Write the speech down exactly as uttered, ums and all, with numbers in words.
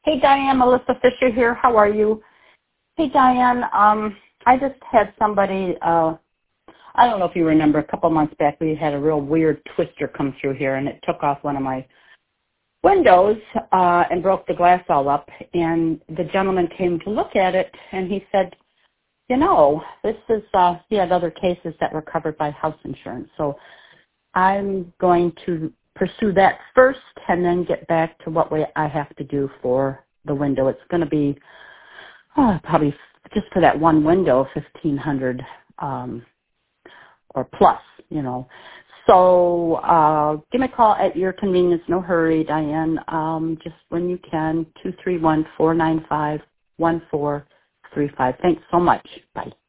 Hey, Diane, Melissa Fisher here. How are you? Hey, Diane, um, I just had somebody, uh, I don't know if you remember, a couple months back we had a real weird twister come through here, and it took off one of my windows uh, and broke the glass all up. And the gentleman came to look at it, and he said, you know, this is, uh, he had other cases that were covered by house insurance. So I'm going to pursue that first and then get back to what way I have to do for the window. It's going to be oh, probably just for that one window, fifteen hundred um, or plus, you know. So uh, give me a call at your convenience. No hurry, Diane. Um, just when you can, two three one, four nine five, one four three five. Thanks so much. Bye.